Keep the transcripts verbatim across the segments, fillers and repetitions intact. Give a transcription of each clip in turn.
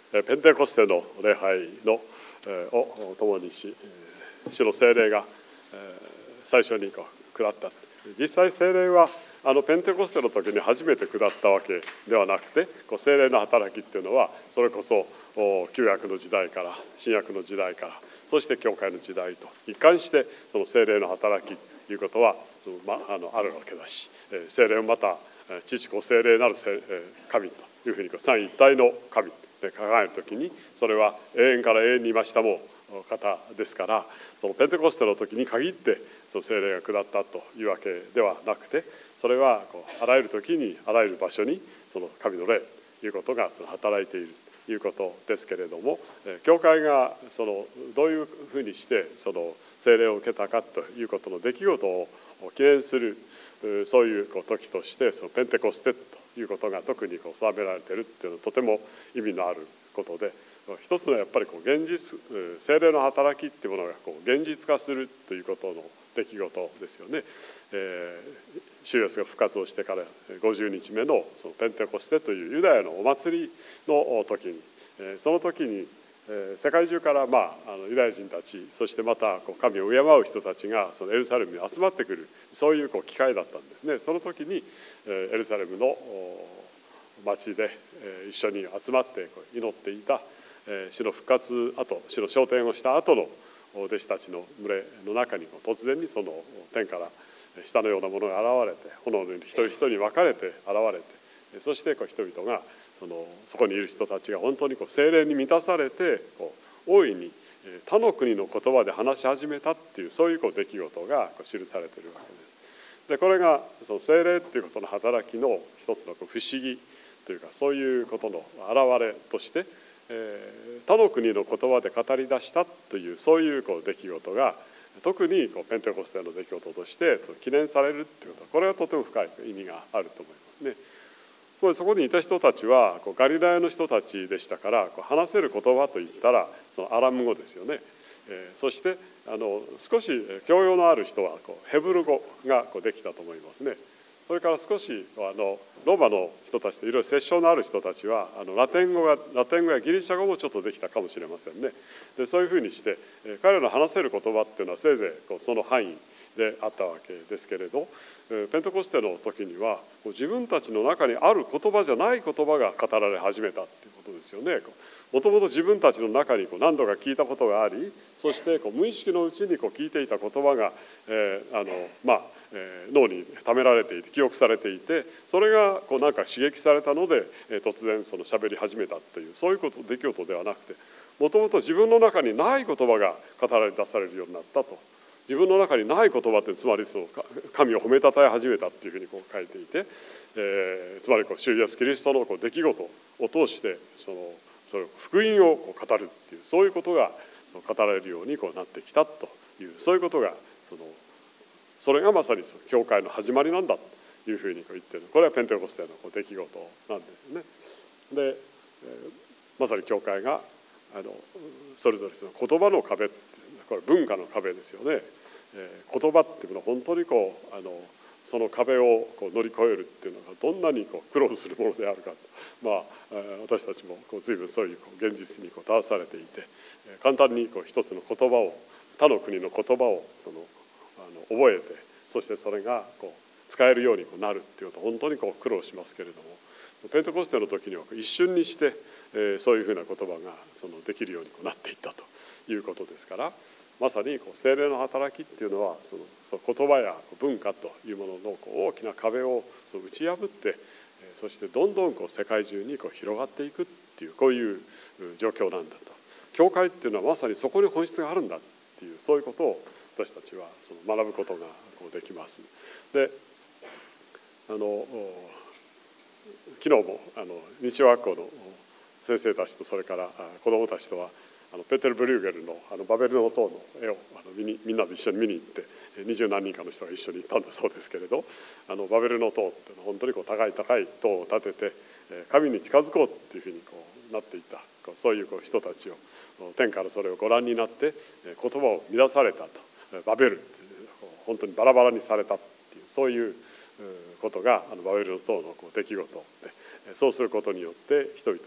ペンテコステの礼拝のを共にし、主の聖霊が最初にこう下った。実際聖霊はあのペンテコステの時に初めて下ったわけではなくて、こう聖霊の働きっていうのはそれこそ旧約の時代から新約の時代から、そして教会の時代と一貫してその聖霊の働きということは、ま、あのあるわけだし、聖霊をまた父子聖霊なる神というふうに三一体の神で考えるときに、それは永遠から永遠にいましたも方ですから、そのペンテコステの時に限ってその聖霊が下ったというわけではなくて、それはこうあらゆる時にあらゆる場所にその神の霊ということがその働いているということですけれども、教会がそのどういうふうにしてその聖霊を受けたかということの出来事を記念する、そういうこう時としてそのペンテコステということが特にこう定められているというのはとても意味のあることで、一つのやっぱりこう現実、聖霊の働きっていうものがこう現実化するということの出来事ですよね。えー、主イエスが復活をしてからごじゅうにちめのそのペンテコステというユダヤのお祭りの時に、その時に世界中からまああのユダヤ人たち、そしてまたこう神を敬う人たちがそのエルサレムに集まってくる、そういうこう機会だったんですね。その時にエルサレムの町で一緒に集まって祈っていた主の復活後、主の昇天をした後の弟子たちの群れの中に突然にその天から舌のようなものが現れて、炎のように一人一人に分かれて現れて、そしてこう人々がそのそこにいる人たちが本当にこう聖霊に満たされて、こう大いに他の国の言葉で話し始めたっていう、そういうこう出来事がこう記されているわけです。でこれがその聖霊っていうことの働きの一つのこう不思議というか、そういうことの表れとして、えー、他の国の言葉で語り出したという、そういうこう出来事が特にこうペンテコステの出来事としてその記念されるということは、これはとても深い意味があると思いますね。そこにいた人たちはこうガリラヤの人たちでしたから、こう話せる言葉といったらそのアラム語ですよね。えー、そしてあの少し教養のある人はこうヘブル語がこうできたと思いますね。それから少しあのローマの人たちといろいろ接触のある人たちはあのラテン語がラテン語やギリシャ語もちょっとできたかもしれませんね。でそういうふうにして彼らの話せる言葉っていうのはせいぜいこうその範囲であったわけですけれど、ペンテコステの時には自分たちの中にある言葉じゃない言葉が語られ始めたっていうことですよね。もともと自分たちの中にこう何度か聞いたことがあり、そしてこう無意識のうちにこう聞いていた言葉が、えーあのまあえー、脳に貯められていて記憶されていて、それがこうなんか刺激されたので、えー、突然その喋り始めたという、そういうこと出来事ではなくて、もともと自分の中にない言葉が語られ出されるようになったと。自分の中にない言葉って、つまりその神を褒めたたえ始めたっていうふうにこう書いていて、えー、つまりこう主イエスキリストのこう出来事を通してそのその福音をこう語るっていう、そういうことがその語られるようにこうなってきたという、そういうことがそのそれがまさにその教会の始まりなんだというふうにこう言ってる。これはペンテコステのこう出来事なんですよね。で、えー、まさに教会があのそれぞれその言葉の壁って、これ文化の壁ですよね。えー、言葉っていうのは本当にこうあのその壁をこう乗り越えるっていうのがどんなにこう苦労するものであるかと、まあ、私たちもこう随分そういうこう現実にこう立たされていて、簡単にこう一つの言葉を、他の国の言葉をそのあの覚えて、そしてそれがこう使えるようにこうなるっていうことは本当にこう苦労しますけれども、ペンテコステの時には一瞬にして、えー、そういうふうな言葉がそのできるようにこうなっていったということですから、まさにこう聖霊の働きっていうのはそのその言葉や文化というもののこう大きな壁をその打ち破って、そしてどんどんこう世界中にこう広がっていくっていう、こういう状況なんだと。教会っていうのはまさにそこに本質があるんだっていう、そういうことを私たちはその学ぶことがこうできます。で、あの昨日もあの日曜学校の先生たちとそれから子どもたちとはあのペテル・ブリューゲルのあのバベルの塔の絵をあの見にみんなで一緒に見に行って、二十何人かの人が一緒に行ったんだそうですけれど、あのバベルの塔っていうのは本当にこう高い高い塔を建てて神に近づこうっていうふうにこうなっていた、そういうこう人たちを天からそれをご覧になって言葉を乱されたと、バベルっていう本当にバラバラにされたっていう、そういうことがあのバベルの塔のこう出来事で、そうすることによって人々は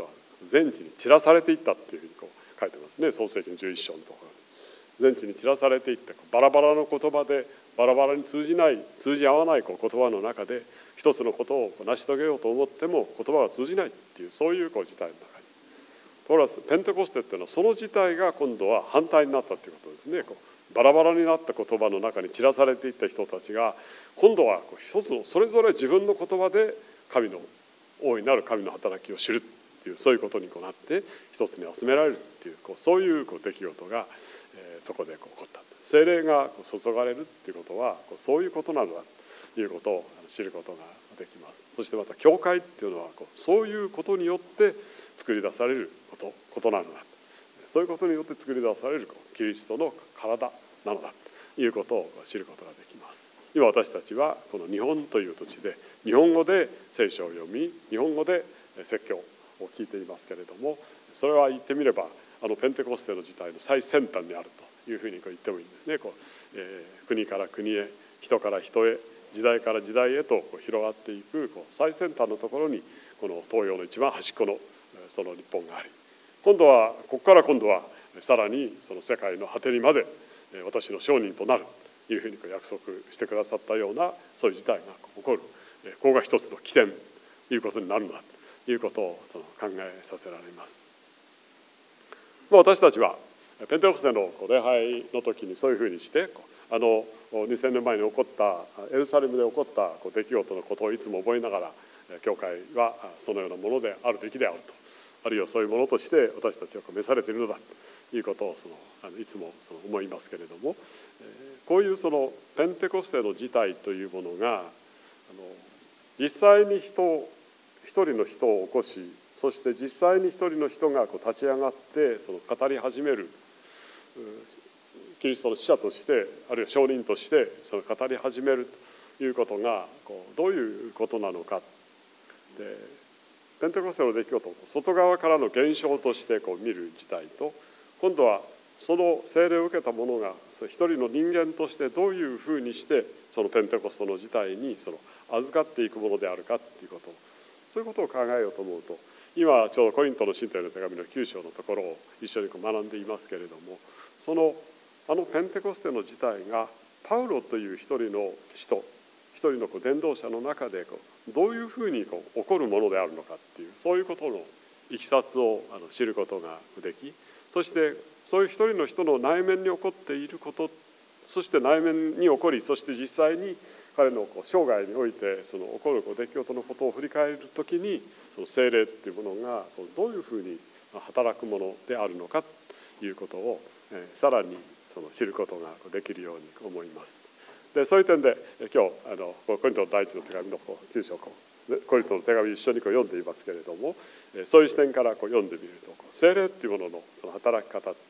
全地に散らされていったっていうふうにこう書いてますね、創世記のじゅういっ章のところに。全地に散らされていってバラバラの言葉でバラバラに通じない通じ合わないこう言葉の中で一つのことを成し遂げようと思っても言葉が通じないっていうそういうこう事態の中に、ところがペンテコステっていうのはその事態が今度は反対になったということですね。こうバラバラになった言葉の中に散らされていった人たちが今度はこう一つのそれぞれ自分の言葉で神の大いなる神の働きを知るっていうそういうことにこうなって一つに集められるっていうこうそういうこう出来事が、えー、そこでこう起こった。聖霊がこう注がれるっていうことはこうそういうことなのだということを知ることができます。そしてまた教会っていうのはこうそういうことによって作り出されることことなのだ、そういうことによって作り出されるキリストの体なのだということを知ることができます。今私たちはこの日本という土地で日本語で聖書を読み日本語で説教を聞いていますけれども、それは言ってみればあのペンテコステの時代の最先端にあるというふうにこう言ってもいいんですね。こう、えー、国から国へ人から人へ時代から時代へとこう広がっていくこう最先端のところにこの東洋の一番端っこのその日本があり、今度はここから今度はさらにその世界の果てにまで私の証人となるというふうに約束してくださったようなそういう事態が起こる、ここが一つの起点ということになるんだということをその考えさせられます。私たちはペンテコステの礼拝の時にそういうふうにしてあのにせんねんまえに起こったエルサレムで起こった出来事のことをいつも覚えながら教会はそのようなものであるべきであると、あるいはそういうものとして私たちは召されているのだということをそのあのいつもその思いますけれども、こういうそのペンテコステの事態というものがあの実際に人一人の人を起こし、そして実際に一人の人がこう立ち上がってその語り始める、キリストの使者としてあるいは証人としてその語り始めるということがこうどういうことなのか。でペンテコステの出来事を外側からの現象としてこう見る事態と、今度はその聖霊を受けた者が一人の人間としてどういうふうにしてそのペンテコステの事態にその預かっていくものであるかということ、そういうことを考えようと思うと、今ちょうどコリントの信徒への手紙のきゅう章のところを一緒に学んでいますけれども、そのあのペンテコステの事態がパウロという一人の使徒一人の伝道者の中でこうどういうふうにこう起こるものであるのかっていう、そういうことのいきさつをあの知ることができ、そしてそういう一人の人の内面に起こっていること、そして内面に起こり、そして実際に彼のこう生涯においてその起こるこう出来事のことを振り返るときに、その聖霊っていうものがこうどういうふうに働くものであるのかということを、えー、さらにその知ることができるように思います。でそういう点で今日あのコリントの第一の手紙のきゅう章コリントの手紙を一緒にこう読んでいますけれども、そういう視点からこう読んでみると聖霊っていうもののその働き方っていうこと、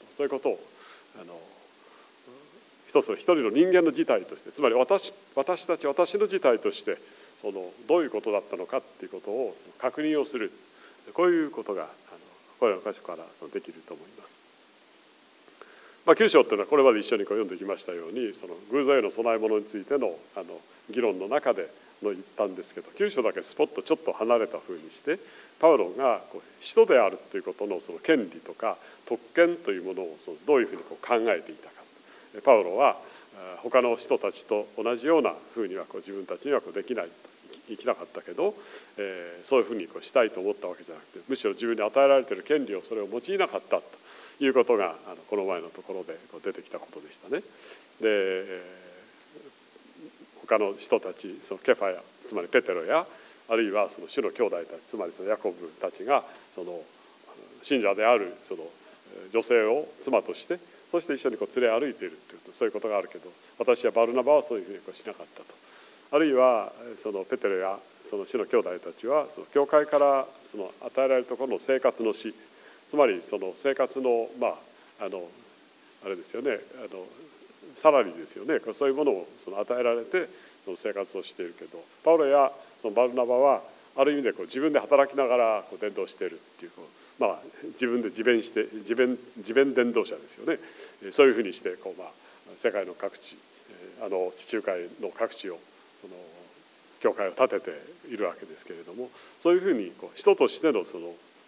そういうことをあの一つの一人の人間の事態として、つまり 私, 私たち私の事態としてそのどういうことだったのかっていうことをその確認をする、こういうことがあのこれらの箇所からそのできると思います。まあ、きゅう章というのはこれまで一緒にこう読んできましたように、その偶像への供え物についてのあの議論の中での言ったんですけど、きゅう章だけスポッとちょっと離れたふうにしてパウロがこう使徒であるということのその権利とか特権というものをそのどういうふうにこう考えていたか。パウロは他の人たちと同じようなふうにはこう自分たちにはこうできないと生きなかったけど、えー、そういうふうにこうしたいと思ったわけじゃなくて、むしろ自分に与えられている権利をそれを用いなかったということがあのこの前のところでこう出てきたことでしたね。で、えー、他の人たち、そのケファやつまりペテロやあるいはその主の兄弟たち、つまりそのヤコブたちがその信者であるその女性を妻として、そして一緒にこう連れ歩いているというそういうことがあるけど、私はバルナバはそういうふうにこうしなかったと。あるいはそのペテロやその主の兄弟たちはその教会からその与えられるところの生活のし、つまりその生活のまああのあれですよね、あのサラリーですよね、そういうものをその与えられてその生活をしているけど、パウロやそのバルナバはある意味でこう自分で働きながらこう伝道しているっていう、こうまあ自分で自弁して自弁自弁伝道者ですよね。そういうふうにしてこうまあ世界の各地、あの地中海の各地をその教会を建てているわけですけれども、そういうふうにこう人としてのその普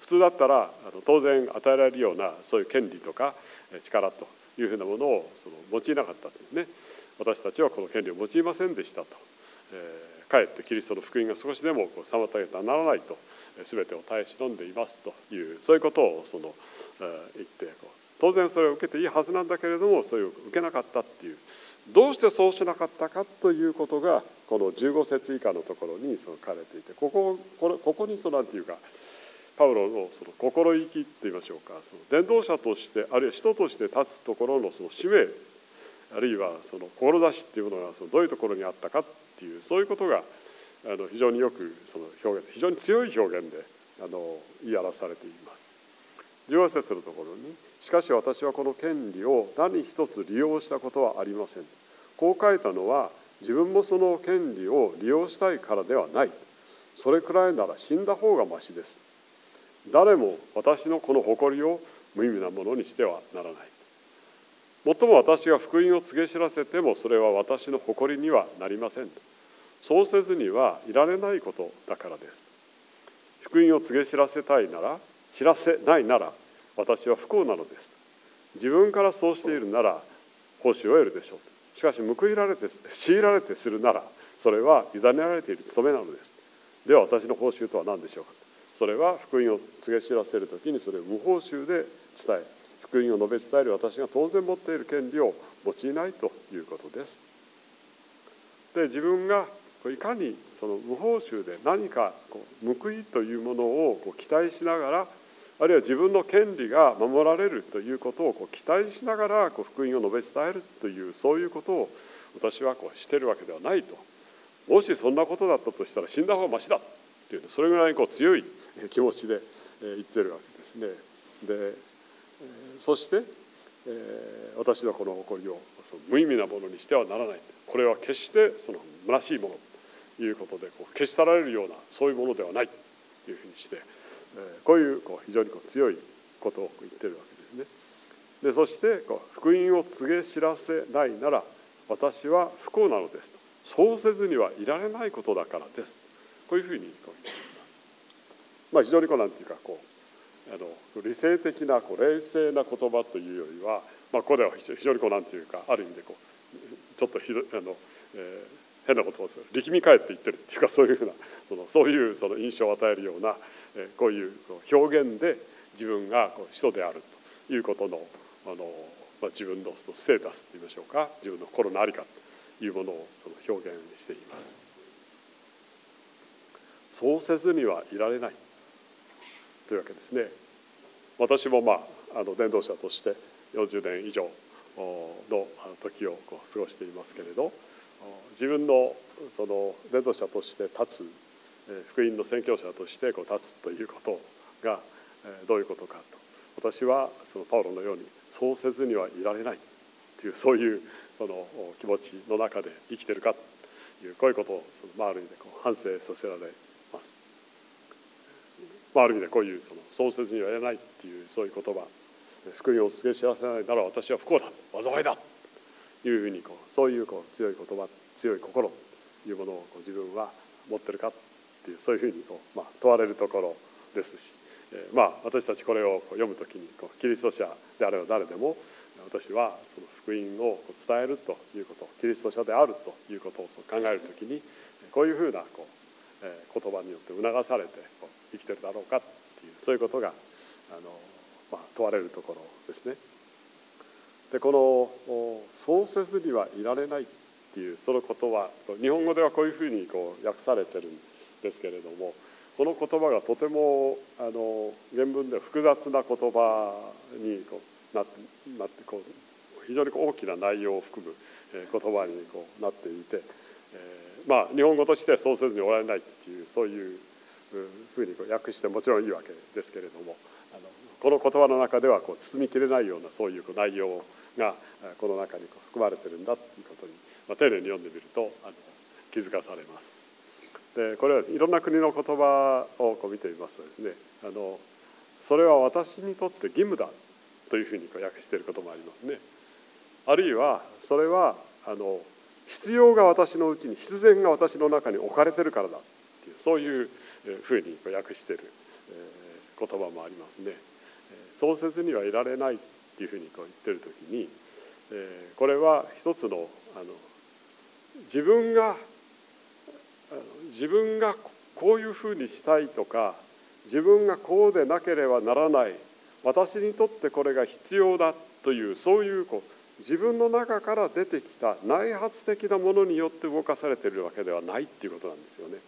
通だったらあの当然与えられるようなそういう権利とか力というふうなものをその用いなかったというね。私たちはこの権利を用いませんでしたと、えー、かえってキリストの福音が少しでもこう妨げてはならないと、全てを耐え忍んでいますというそういうことをその、えー、言ってこう当然それを受けていいはずなんだけれども、それを受けなかったっていう、どうしてそうしなかったかということがこのじゅうご節以下のところにその書かれていて、こここれここにそのなんていうかパウロのその心意気って言いましょうか、その伝道者としてあるいは使徒として立つところのその使命、あるいはその志っていうものがそのどういうところにあったかっていう、そういうことがあの非常によくその表現、非常に強い表現であの言い表されています。じゅうご節のところに、しかし私はこの権利を何一つ利用したことはありません。こう書いたのは自分もその権利を利用したいからではない。それくらいなら死んだ方がましです。誰も私のこの誇りを無意味なものにしてはならない。もっとも私が福音を告げ知らせてもそれは私の誇りにはなりません。そうせずにはいられないことだからです。福音を告げ知らせたいなら、知らせないなら私は不幸なのです。自分からそうしているなら報酬を得るでしょう。しかし報いられて強いられてするならそれは委ねられている務めなのです。では私の報酬とは何でしょうか。それは福音を告げ知らせるときにそれを無報酬で伝え、福音を述べ伝える私が当然持っている権利を用いないということです。で、自分がいかにその無報酬で何かこう報いというものをこう期待しながら、あるいは自分の権利が守られるということをこう期待しながらこう福音を述べ伝えるという、そういうことを私はこうしているわけではないと。もしそんなことだったとしたら死んだ方がましだっていう、それぐらいこう強い気持ちで言ってるわけですね。で、そして、えー、私のこの誇りをその無意味なものにしてはならない。これは決してその虚しいものということでこう消し去られるようなそういうものではないというふうにして、えー、こういうこう非常にこう強いことを言ってるわけですね。で、そしてこう福音を告げ知らせないなら私は不幸なのですと。そうせずにはいられないことだからです。こういうふうにこう言っています。まあ、非常にこうなんていうかこうあの理性的なこう冷静な言葉というよりは、まあ、ここでは非常にこうなんていうかある意味でこうちょっとひどあの、えー、変なことをする力み返って言ってるっていうか、そういうふうなそのそういうその印象を与えるような、えー、こういうこう表現で自分がこう使徒であるということのあの、まあ、自分のそのステータスといいましょうか、自分の心の在りかというものをその表現しています。そうせずにはいられないというわけですね。私もまああの伝道者としてよんじゅうねん以上の時をこう過ごしていますけれど、自分のその伝道者として立つ、福音の宣教者としてこう立つということがどういうことかと、私はそのパウロのようにそうせずにはいられないという、そういうその気持ちの中で生きているかという、こういうことをその、まあ、ある意味でこう反省させられます。まあ、ある意味でこういうそのそうせずにはいられないっていうそういう言葉、福音を告げ知らせないなら私は不幸だ、災いだというふうにこうそういうこう強い言葉、強い心というものをこう自分は持ってるかっていう、そういうふうにこう、まあ、問われるところですし、えー、まあ私たちこれを読むときにこうキリスト者であれば誰でも、私はその福音を伝えるということ、キリスト者であるということを考えるときに、こういうふうなこう言葉によって促されてこう生きてるだろうかっていう、そういうことがあの、まあ、問われるところですね。で、この「そうせずにはいられない」っていうその言葉、日本語ではこういうふうにこう訳されてるんですけれども、この言葉がとてもあの原文では複雑な言葉にこうなってなってこう非常に大きな内容を含む言葉にこうなっていて、えー、まあ日本語としてはそうせずにおられないっていう、そういうふうにこう訳してもちろんいいわけですけれども、あのこの言葉の中ではこう包みきれないようなそういう内容がこの中にこう含まれているんだということに、まあ、丁寧に読んでみるとあの気づかされます。で、これはいろんな国の言葉をこう見てみますとですね、あのそれは私にとって義務だというふうにこう訳していることもありますね。あるいはそれはあの必要が私のうちに、必然が私の中に置かれているからだっていう、そういうふうに訳している言葉もありますね。そうせずにはいられないっていうふうにこう言ってる時に、これは一つのあの自分が自分がこういうふうにしたいとか、自分がこうでなければならない、私にとってこれが必要だという、そういうこう自分の中から出てきた内発的なものによって動かされているわけではないっていうことなんですよね。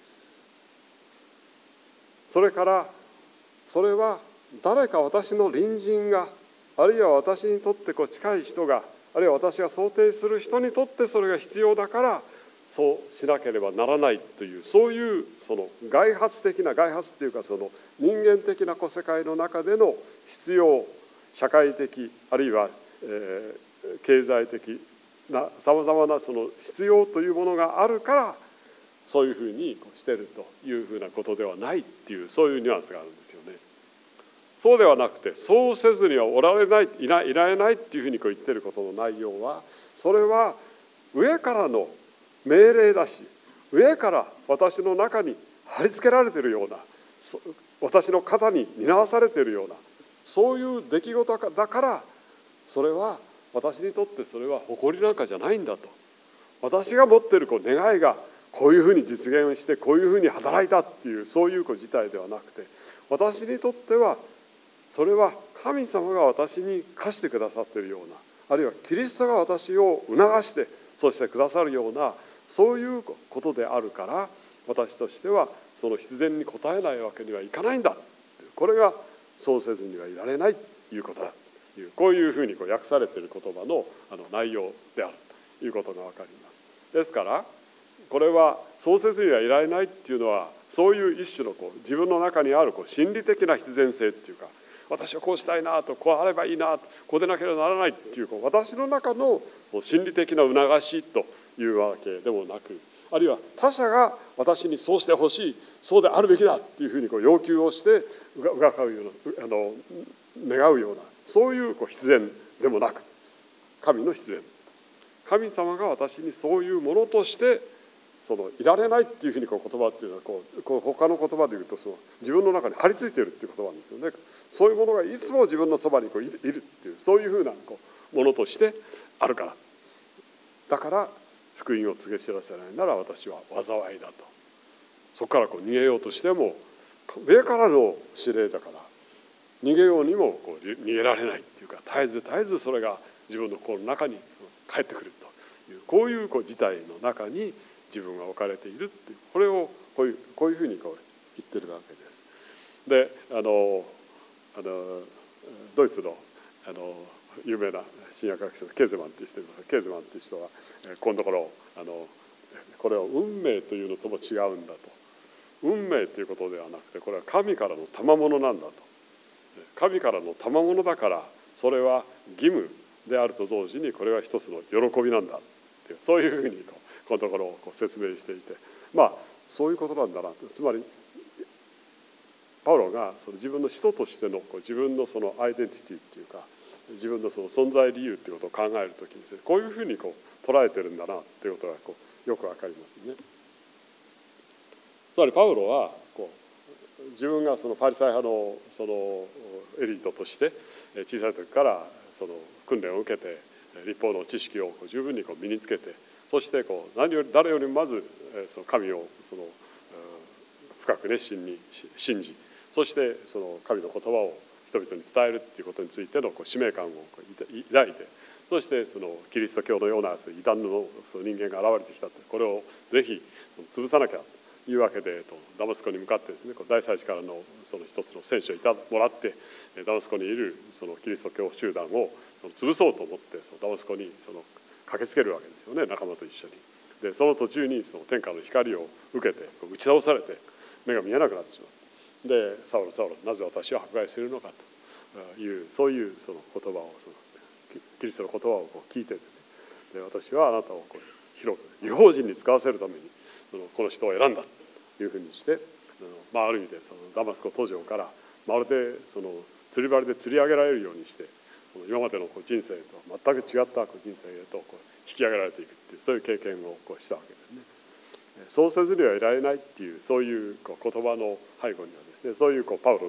それからそれは誰か私の隣人が、あるいは私にとってこう近い人が、あるいは私が想定する人にとってそれが必要だからそうしなければならないという、そういうその外発的な、外発というかその人間的な世界の中での必要、社会的あるいは、えー、経済的なさまざまなその必要というものがあるからそういうふうにしているというふうなことではないっていう、そういうニュアンスがあるんですよね。そうではなくて、そうせずにはおられない、いら、いられないっていうふうにこう言っていることの内容は、それは上からの命令だし、上から私の中に貼り付けられているような、私の肩に担わされているような、そういう出来事だから、それは私にとってそれは誇りなんかじゃないんだと。私が持っているこう願いがこういうふうに実現して、こういうふうに働いたっていう、そういうこう事態ではなくて、私にとってはそれは神様が私に課してくださっているような、あるいはキリストが私を促してそうしてくださるような、そういうことであるから、私としてはその必然に応えないわけにはいかないんだ。これがそうせずにはいられないということだという、こういうふうにこう訳されている言葉のあの内容であるということが分かります。ですからこれはそうせずにはいられないっていうのは、そういう一種のこう自分の中にあるこう心理的な必然性っていうか、私はこうしたいなと、こうあればいいなと、こうでなければならないっていう、こう私の中の心理的な促しというわけでもなく、あるいは他者が私にそうしてほしい、そうであるべきだっていうふうにこう要求をしてうがうような、あの願うような、そういうこう必然でもなく、神の必然、神様が私にそういうものとしてそのいられないっていうふうにこう言葉っていうのはこうこう他の言葉で言うと、その自分の中に張り付いているっていう言葉なんですよね。そういうものがいつも自分のそばにこういるっていう、そういうふうなこうものとしてあるから、だから福音を告げ知らせないなら私は災いだと。そこからこう逃げようとしても上からの指令だから、逃げようにもこう逃げられないっていうか、絶えず絶えずそれが自分の心の中に返ってくるという、こういうこう事態の中に自分が置かれているっていう、これをこういうこういうふうにこう言ってるわけです。で、あのあのドイツのあの有名な神学学者のケーゼマンという人います。ケーゼマンという人はこのところあのこれを運命というのとも違うんだと。運命ということではなくて、これは神からの賜物なんだと。神からの賜物だから、それは義務であると同時にこれは一つの喜びなんだっていう、そういうふうにこうこのところをこう説明していて、まあそういうことなんだな。つまりパウロがその自分の使徒としてのこう自分のそのアイデンティティっていうか、自分のその存在理由っていうことを考えるときに、こういうふうにこう捉えてるんだなっていうことがこうよくわかりますね。つまりパウロはこう自分がそのパリサイ派のそのエリートとして小さい時からその訓練を受けて、律法の知識を十分にこう身につけて、そしてこう何より誰よりもまずその神をその深く熱心に信じ、そしてその神の言葉を人々に伝えるっていうことについてのこう使命感を抱いて、そしてそのキリスト教のような異端のその人間が現れてきたと、これをぜひ潰さなきゃというわけで、ダマスコに向かってですね、大祭司からのその一つの選手をいたもらって、ダマスコにいるそのキリスト教集団をその潰そうと思って、そのダマスコにその駆けつけるわけですよね、仲間と一緒に。でその途中にその天下の光を受けて打ち倒されて目が見えなくなってしまう。でサウロサウロなぜ私を迫害するのかという、そういうその言葉をそのキリストの言葉をこう聞いて、で私はあなたをこう広く異邦人に使わせるためにそのこの人を選んだというふうにして、まあ、ある意味でそのダマスコ途上からまるでその釣り針で釣り上げられるようにして、その今までのこう人生と全く違ったこう人生へとこう引き上げられていくっていう、そういう経験をこうしたわけですね。そうせずにはいられないっていう、そういうこう言葉の背後にはですね、そういうこうパウロの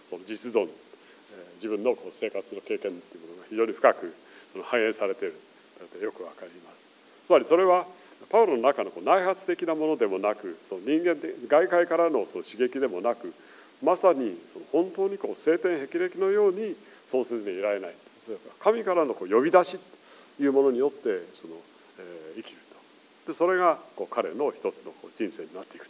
その実存、自分のこう生活の経験というものが非常に深くその反映されているとよくわかります。つまりそれはパウロの中のこう内発的なものでもなく、その人間で外界からのその刺激でもなく、まさにその本当にこう晴天霹靂のようにそうせずにいられない、神からのこう呼び出しというものによってその、えー、生きると。でそれがこう彼の一つのこう人生になっていくという、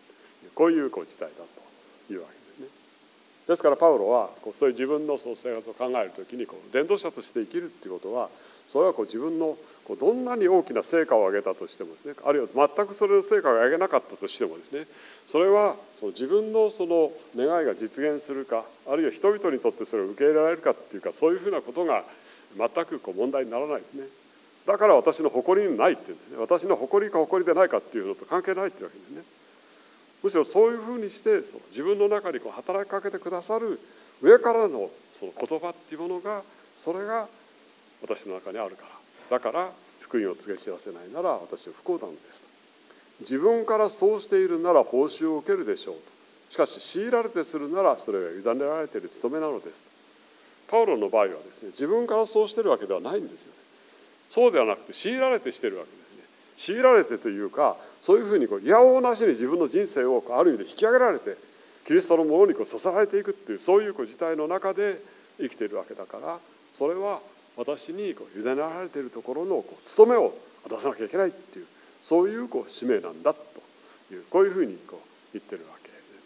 こういうこう事態だというわけですね。ですからパウロはこうそういう自分のその生活を考えるときにこう伝道者として生きるということは、それはこう自分のこうどんなに大きな成果を上げたとしてもですね、あるいは全くそれの成果を上げなかったとしてもですね、それはその自分のその願いが実現するか、あるいは人々にとってそれを受け入れられるかっていうか、そういうふうなことが全くこう問題にならないですね。だから私の誇りにないっていうんですね。私の誇りか誇りでないかっていうのと関係ないっていうわけですね。むしろそういうふうにしてその自分の中にこう働きかけてくださる上からのその言葉っていうものが、それが私の中にあるから、だから福音を告げ知らせないなら私は不幸なのですと。自分からそうしているなら報酬を受けるでしょうと。しかし強いられてするならそれは委ねられている務めなのですと。パウロの場合はですね、自分からそうしているわけではないんですよね。そうではなくて強いられてしているわけですね。強いられてというか、そういうふうにこういやおうなしに自分の人生をある意味で引き上げられてキリストのものにこう支えていくっていう、そういうこう事態の中で生きているわけだから、それは私にこう委ねられているところのこう務めを果たさなきゃいけないっていう、そういうこう使命なんだという、こういうふうにこう言ってるわけ。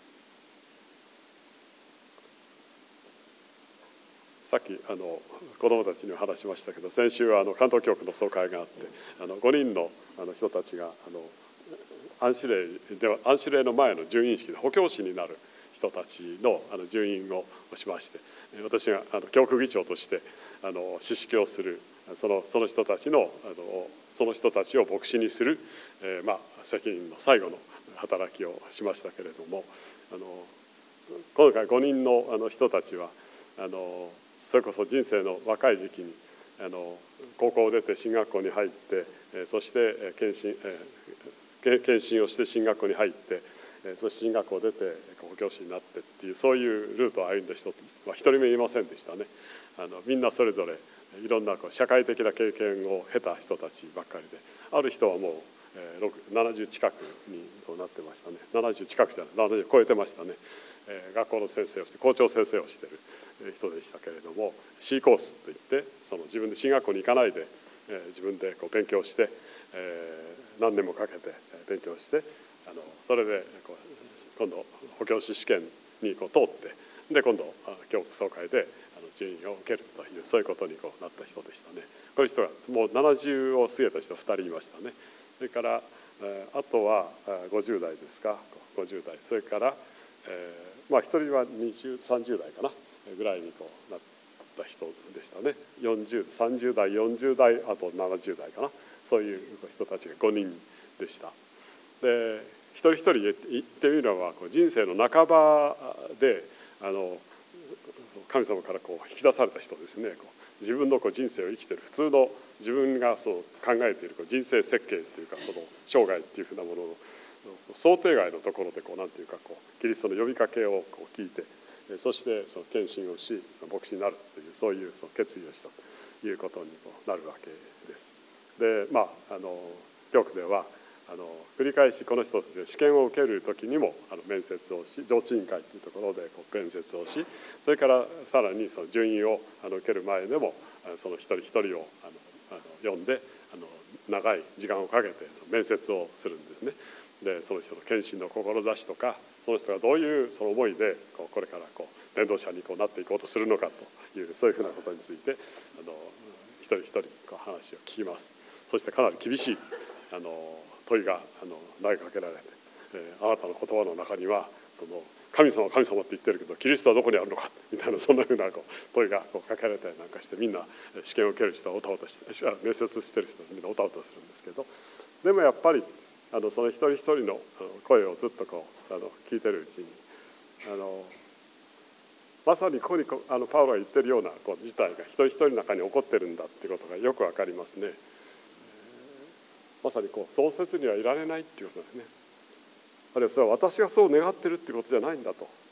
さっきあの子どもたちに話しましたけど、先週はあの関東教区の総会があって、あのごにんのあの人たちがあの安守礼では安守礼の前の殉院式で補教師になる人たちのあの殉院をしまして、私があの教区議長としてあの司式をする、そのその人たちのあのその人たちを牧師にする、えー、まあ責任の最後の働きをしましたけれども、あの今回ごにんのあの人たちはあのそれこそ人生の若い時期にあの高校を出て進学校に入って、そして検診検診をして進学校に入って、そして進学校を出て補教師になってっていう、そういうルートを歩んだ人は一人目いませんでしたね。あのみんなそれぞれいろんなこう社会的な経験を経た人たちばっかりで、ある人はもうななじゅう近くになってましたね。ななじゅう近くじゃない、ななじゅう超えてましたね。学校の先生をして校長先生をしている人でしたけれども、 C コースといって、その自分で進学校に行かないで自分でこう勉強して、何年もかけて勉強して、あのそれでこう今度補教師試験にこう通って、で今度教区総会であの順位を受けるという、そういうことにこうなった人でしたね。こういう人がもうななじゅうを過ぎた人ふたりいましたね。それからあとはごじゅう代ですか、ごじゅう代、それから、えー、まあひとりはにじゅう、さんじゅう代かなぐらいにこうなった人でしたね。よんじゅう、さんじゅう代、よんじゅう代、あとななじゅう代かな、そういう人たちがごにんでした。で一人一人言ってみるのは、こう人生の半ばであの神様からこう引き出された人ですね。こう自分のこう人生を生きている普通の自分がそう考えているこう人生設計というか、その生涯っていうふうなものの想定外のところでこうなんていうか、こうキリストの呼びかけをこう聞いて、そしてその献身をし、その牧師になるという、そういうその決意をしたということにこうなるわけです。でまああの教区ではあの繰り返しこの人たちが試験を受ける時にもあの面接をし、上智委員会というところでこう面接をし、それからさらにその順位をあの受ける前でもその一人一人をあのあの呼んで、あの長い時間をかけてその面接をするんですね。でその人の献身の志とか、その人がどういうその思いでこうこれからこう伝道者にこうなっていこうとするのかという、そういうふうなことについてあの一人一人こう話を聞きます。そしてかなり厳しいあの問いがあの投げかけられて、えー、あなたの言葉の中にはその神様神様って言ってるけどキリストはどこにあるのかみたいな、そんなふうなこう問いがこうかけられたりなんかして、みんな試験を受ける人はおたおたして、面接してる人はみんなおたおたするんですけど、でもやっぱりあのその一人一人の声をずっとこうあの聞いてるうちに、あのまさにここにあのパウロが言ってるようなこう事態が一人一人の中に起こってるんだっていうことがよくわかりますね。まさにこうそうせずにはいられないっていうことですね。あるいはそれは私がそう願ってるっていうことじゃないんだと。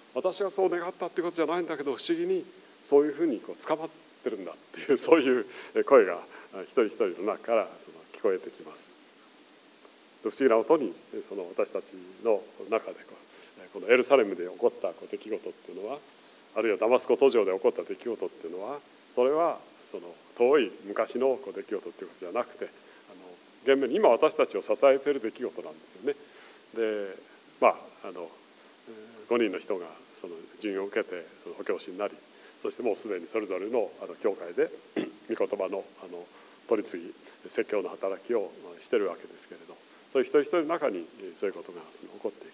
私がそう願ったってことじゃないんだけど、不思議にそういうふうにこう捕まってるんだっていう、そういう声が一人一人の中からその聞こえてきます。不思議なことに、その私たちの中でこうこのエルサレムで起こった出来事っていうのは、あるいはダマスコ途上で起こった出来事っていうのは、それはその遠い昔の出来事っていうことじゃなくて、あの現面に今私たちを支えている出来事なんですよね。で、まああのごにんの人がその授業を受けてその補教師になり、そしてもうすでにそれぞれのあの教会で御言葉のあの取り次ぎ説教の働きをしているわけですけれど、そういう一人一人の中にそういうことがその起こっていく。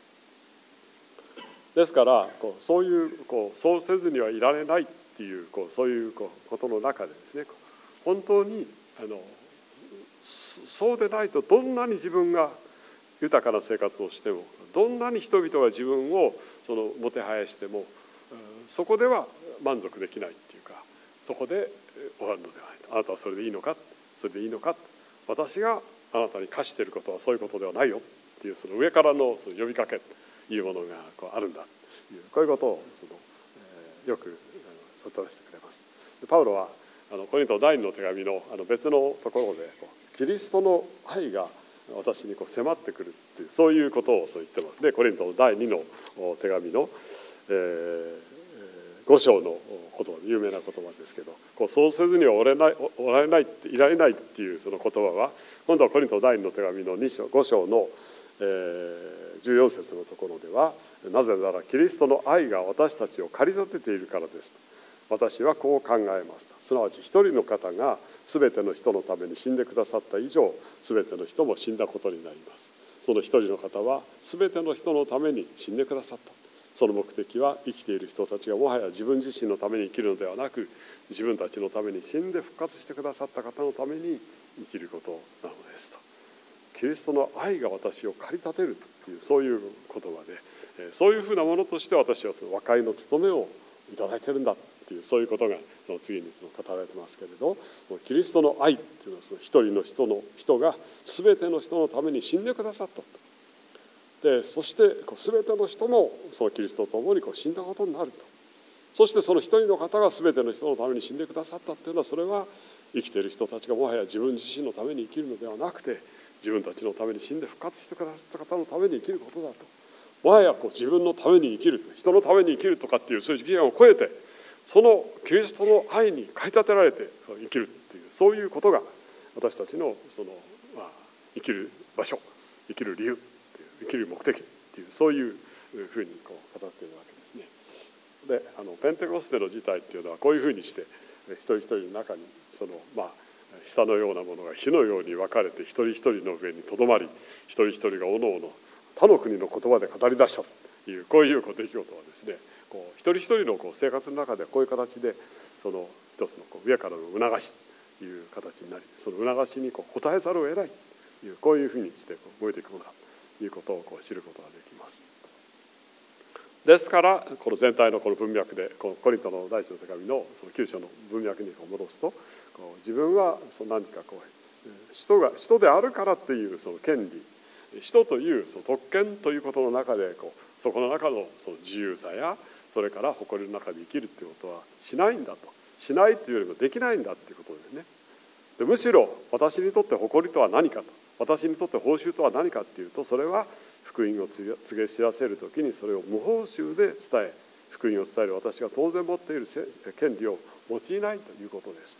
ですからこうそういうこうそうせずにはいられないっていうこうそういうこうことの中でですね、本当にあのそうでないと、どんなに自分が豊かな生活をしても、どんなに人々が自分をそのもてはやしても、そこでは満足できないっていうか、そこで終わるのではないと。あなたはそれでいいのか、それでいいのか、私があなたに課していることはそういうことではないよっていう、その上からのその呼びかけというものがこうあるんだという、こういうことをその、えー、よく悟らせてくれます。パウロはあのコリント第二の手紙のあの別のところで、こうキリストの愛が私にこう迫ってくるっていう、そういうことをそう言ってます。でコリントの第二の手紙の、えー、ご章の言葉、有名な言葉ですけど、こうそうせずにはおれないおられないっていられないっていうその言葉は、今度はコリント第二の手紙のに章ご章の、えー、じゅうよん節のところでは、なぜならキリストの愛が私たちを駆り立てているからですと私はこう考えました。すなわち一人の方が全ての人のために死んでくださった以上、全ての人も死んだことになります。その一人の方は全ての人のために死んでくださった。その目的は生きている人たちがもはや自分自身のために生きるのではなく、自分たちのために死んで復活してくださった方のために生きることなのですと。キリストの愛が私を駆り立てるっていう、そういう言葉で、そういうふうなものとして私はその和解の務めをいただいているんだっていう、そういうことがその次にその語られてますけれど、キリストの愛っていうのはその一人の人の人が全ての人のために死んでくださったと。でそして全ての人もそのキリストと共にこう死んだことになると。そしてその一人の方が全ての人のために死んでくださったっていうのは、それは生きている人たちがもはや自分自身のために生きるのではなくて、自分たちのために死んで復活してくださった方のために生きることだと。もはやこう自分のために生きる、人のために生きるとかっていうそういう次元を超えて、そのキリストの愛に駆り立てられて生きるっていう、そういうことが私たちのその、まあ、生きる場所、生きる理由っていう、生きる目的っていう、そういうふうにこう語っているわけですね。であのペンテコステの事態っていうのはこういうふうにして、一人一人の中にそのまあ舌のようなものが火のように分かれて、一人一人の上にとどまり、一人一人がおのおの他の国の言葉で語り出したという、こういう出来事はですね、こう一人一人のこう生活の中でこういう形で、その一つのこう上からの促しという形になり、その促しにこう応えざるを得ないという、こういうふうにしてこう動いていくものだということをこう知ることができます。ですからこの全体のこの文脈で、このコリントの第一の手紙のそのきゅう章の文脈にこう戻すと、こう自分はその何かこう使徒が使徒であるからというその権利、使徒というその特権ということの中で、こうそこの中のその自由さや、それから誇りの中で生きるということはしないんだと、しないというよりもできないんだということですね。でむしろ私にとって誇りとは何かと、私にとって報酬とは何かというと、それは福音を告げ知らせるときにそれを無報酬で伝え、福音を伝える私が当然持っている権利を用いないということです。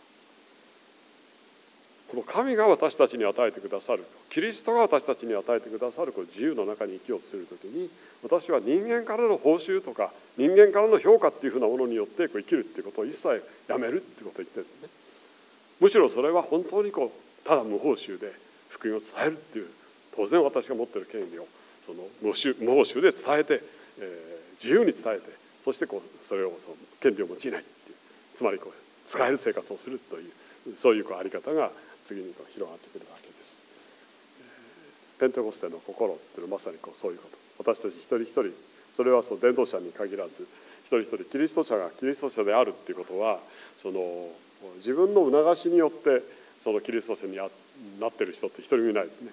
この神が私たちに与えてくださる、キリストが私たちに与えてくださるこの自由の中に生きようとするときに、私は人間からの報酬とか人間からの評価っていうふうなものによってこう生きるっていうことを一切やめるっていうことを言ってるんですね。むしろそれは本当にこうただ無報酬で福音を伝えるっていう、当然私が持っている権利をその無報酬で伝えて、えー、自由に伝えて、そしてこうそれをその権利を用いないっていう、つまりこう使える生活をするという、そういうこうあり方が次にこう広がってくるわけです。ペンテコステの心っていうのはまさにこうそういうこと。私たち一人一人、それはその伝道者に限らず、一人一人キリスト者がキリスト者であるっていうことは、その自分の促しによってそのキリスト者になっている人って一人もいないですね。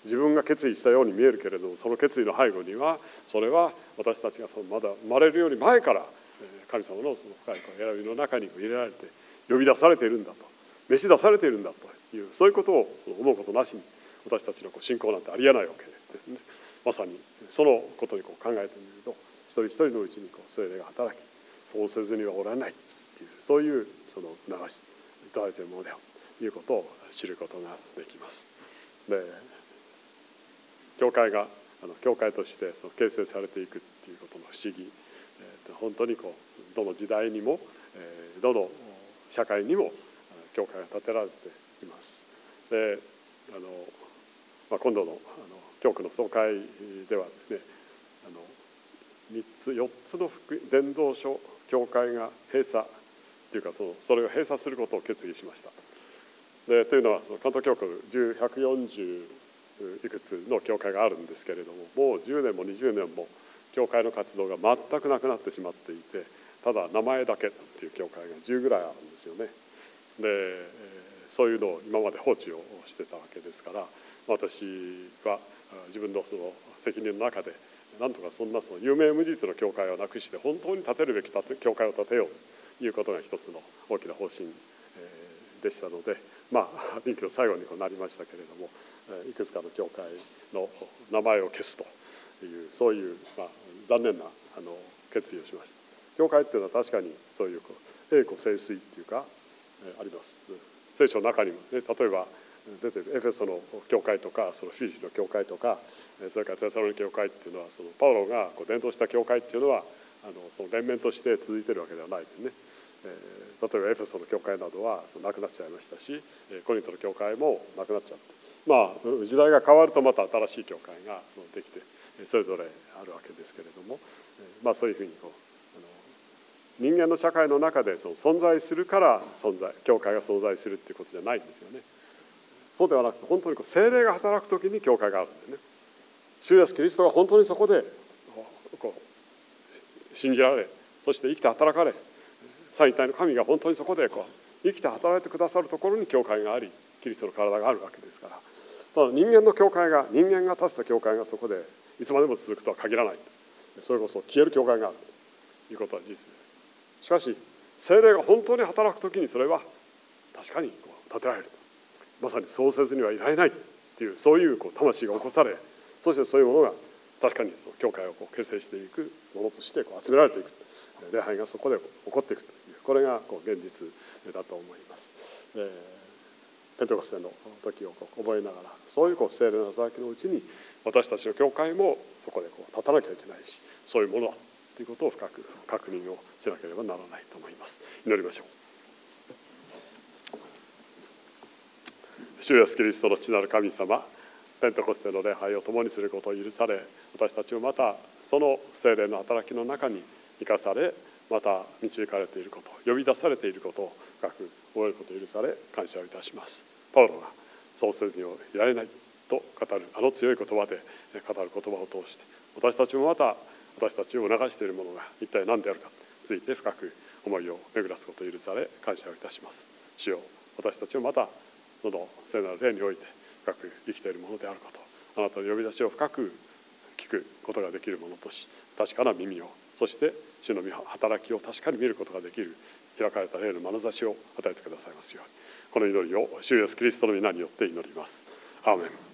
自分が決意したように見えるけれども、その決意の背後にはそれは私たちがそのまだ生まれるより前から神様のその深い選びの中に入れられて呼び出されているんだと、召し出されているんだという、そういうことを思うことなしに私たちの信仰なんてありえないわけですね。まさにそのことにこう考えてみると、一人一人のうちにこう聖霊が働き、そうせずにはおられないっていう、そういうその促しいただいているものであるということを知ることができます。で、教会があの教会としてその形成されていくっていうことの不思議、えー、本当にこうどの時代にも、えー、どの社会にも教会が建てられています。で、あの、まあ、今度のあの教区の総会ではですね、あのみっつよっつの伝道所教会が閉鎖というか、そのそれを閉鎖することを決議しました。でというのは、その関東教区ひゃくよんじゅういくつの教会があるんですけれども、もうじゅうねんもにじゅうねんも教会の活動が全くなくなってしまっていて、ただ名前だけという教会がじゅうぐらいあるんですよね。でそういうのを今まで放置をしてたわけですから、私は自分のその責任の中でなんとかそんなその有名無実の教会をなくして本当に建てるべき教会を建てようということが一つの大きな方針でしたので、まあ任期の最後になりましたけれども、いくつかの教会の名前を消すという、そういう、まあ、残念なあの決意をしました。教会っていうのは確かにそういう栄枯盛衰っていうかあります。聖書の中にもですね、例えば出ているエフェソの教会とか、そのフィリピンの教会とか、それからテサロニケ教会っていうのは、そのパウロがこう伝道した教会っていうのはあのその連綿として続いているわけではないですね。えー、例えばエフェソの教会などはそのなくなっちゃいましたし、コリントの教会もなくなっちゃって、まあ時代が変わるとまた新しい教会がそのできてそれぞれあるわけですけれども、まあそういうふうにこう人間の社会の中でその存在するから存在教会が存在するっていうことじゃないんですよね。そうではなくて、本当にこう聖霊が働くときに教会があるんでね、主イエスキリストが本当にそこでこう信じられ、そして生きて働かれ、三位一体の神が本当にそこでこう生きて働いてくださるところに教会があり、キリストの体があるわけですから、ただ人間の教会が人間が建てた教会がそこでいつまでも続くとは限らない。それこそ消える教会があるということは事実です。しかし聖霊が本当に働くときにそれは確かにこう建てられると、まさにそうせずにはいられないっていう、そういうこう魂が起こされ、そしてそういうものが確かにその教会をこう形成していくものとしてこう集められていく、礼拝がそこで起こっていくという、これがこう現実だと思います。でペンテコステの時をこう覚えながら、そういうこう聖霊の働きのうちに私たちの教会もそこでこう立たなきゃいけないし、そういうものだということを深く確認をしなければならないと思います。祈りましょう。主イエスキリストの父なる神様、ペンテコステの礼拝を共にすることを許され、私たちもまたその聖霊の働きの中に生かされ、また導かれていること、呼び出されていることを深く覚えることを許され感謝をいたします。パウロがそうせずにはいられないと語るあの強い言葉で語る言葉を通して、私たちもまた私たちを促しているものが一体何であるかについて深く思いを巡らすことを許され感謝をいたします。主よ、私たちもまたその聖なる霊において深く生きているものであること、あなたの呼び出しを深く聞くことができるものとし、確かな耳を、そして主の働きを確かに見ることができる開かれた霊の眼差しを与えてくださいますように、この祈りを主イエスキリストの皆によって祈ります。アーメン。